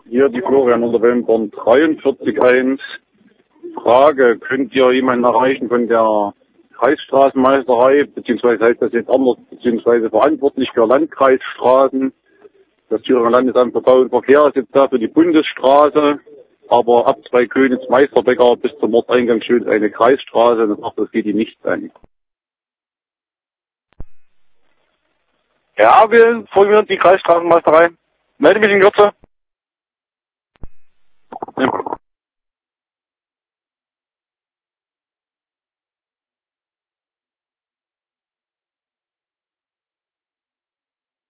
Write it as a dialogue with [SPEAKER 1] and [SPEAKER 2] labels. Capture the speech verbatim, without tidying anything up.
[SPEAKER 1] Hier die Florian unter Wellenborn dreiundvierzig eins. Frage, könnt ihr jemanden erreichen von der Kreisstraßenmeisterei, beziehungsweise heißt das jetzt anders, beziehungsweise verantwortlich für Landkreisstraßen. Das Thüringer Landesamt für Bau und Verkehr ist jetzt da für die Bundesstraße, aber ab zwei Königs Meisterbecker bis zum Ortseingangsschild eine Kreisstraße, das macht das geht die nicht an.
[SPEAKER 2] Ja, wir informieren die Kreisstraßenmeisterei. Melde mich in Kürze.
[SPEAKER 1] Ja.